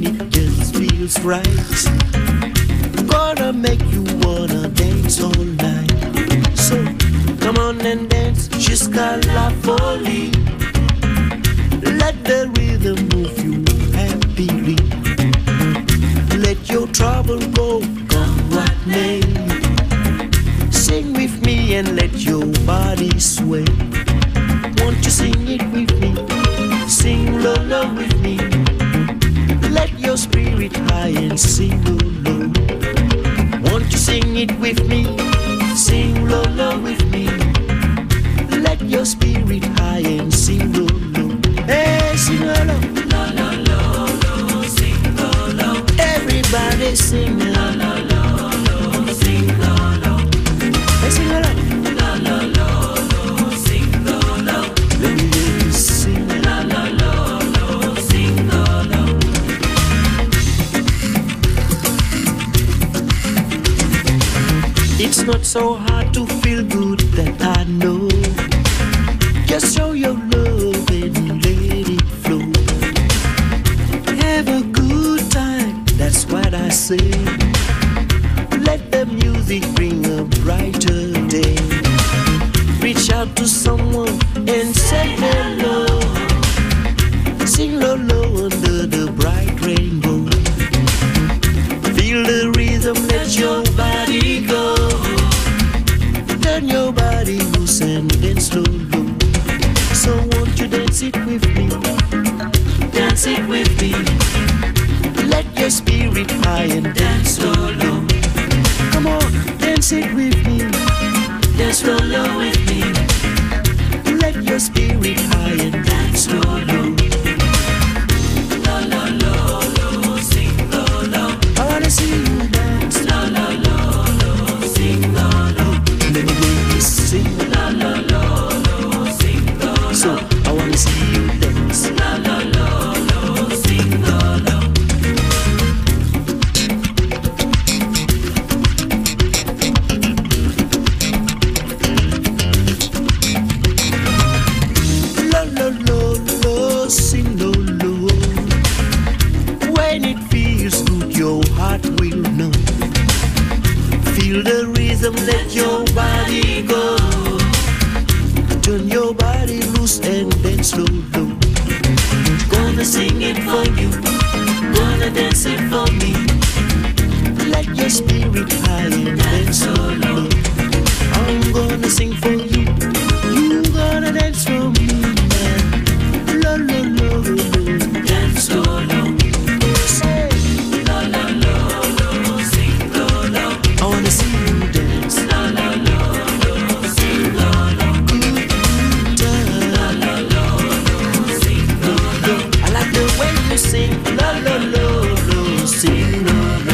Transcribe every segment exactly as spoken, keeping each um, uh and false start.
just feels right. Gonna make you wanna dance all night. So come on and dance, jusqu'à la folie. Let the rhythm move you happily. Let your trouble go, come what may. Sing with me and let your body sway. Won't you sing it with me? Sing low, low with me. Let your spirit high and sing low, low. Won't you sing it with me? Sing low, low with me. Let your spirit high and sing low, low. Hey, sing low, low. Low, low, low, low. Sing low, low. Everybody sing low, low, low, low. Sing low, low. Hey, sing low, low. Low, low, low, low. Sing low, low. Let me hear you sing low, low, low, low. Sing low, low. It's not so hard to feel good, that I know. Just show your love and let it flow. Have a good time, that's what I say. Let the music bring a brighter day. Reach out to someone and say hello. Sing low, low under the bright rainbow. Feel the rhythm, let your body go. Turn your body loose and dance slow, low. So won't you dance it with me? Dance it with me. Let your spirit high and dance slow, low. Come on, dance it with me. Dance slow, low with me. Let your spirit high and dance slow, low. Low, low, low, low, sing low, low. I wanna see you dance. Low, low, low, low, sing low, low. Let me hear you sing. Low, low, low, low, sing low, low. So I wanna see you dance. Low, low, low, low, sing low, low. Low, low, low, low, sing low, low. When it feels good, your heart will know. Feel the rhythm, let your body go. Turn your body loose and dance slow, low. Gonna sing it for you, gonna dance it for me. Let your spirit high and dance so low. I'm gonna sing for you, you gonna dance for me, man. Low, low, low, low, dance so low. Say, low, low, low, low, sing low, low. I wanna see you dance. Low, low, low, low, sing low, low. Good time. Low, low, low, low, sing low, low. I like the way you sing. Low, low, low, low, sing low, low.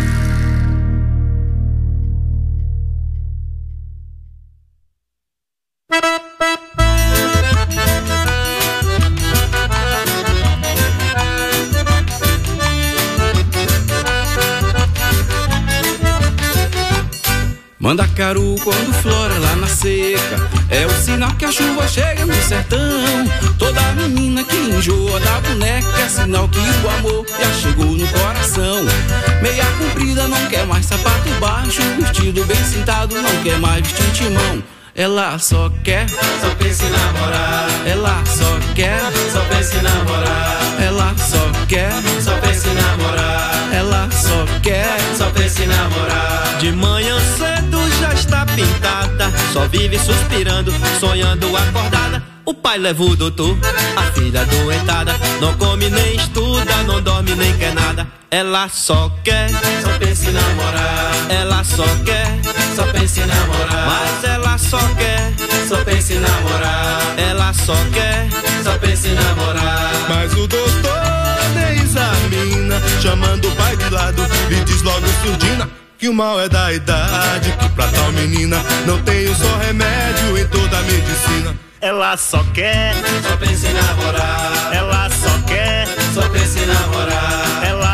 Mandacaru quando flora lá na seca é o sinal que a chuva chega no sertão. Toda menina que enjoa da boneca é sinal que o amor já chegou no coração. Meia comprida não quer mais sapato baixo, vestido bem cintado não quer mais vestir timão. Ela só quer, só pensa em namorar. Ela só quer, só pensa em namorar. Ela só quer, só pensa em namorar. Ela só quer, só pensa em namorar. De manhã cedo já está pintada, só vive suspirando, sonhando acordada. O pai leva o doutor, a filha adoentada, não come nem estuda, não dorme nem quer nada. Ela só quer, só pensa em namorar. Ela só quer, só pensa em namorar. mas ela só quer, só pensa em namorar. ela só quer, só pensa em namorar. Mas o doutor nem examina, chamando o pai de lado e diz logo surdina que o mal é da idade, que pra tal menina não tem um só remédio em toda a medicina. ela só quer, só pensa em namorar. ela só quer, só pensa em namorar. ela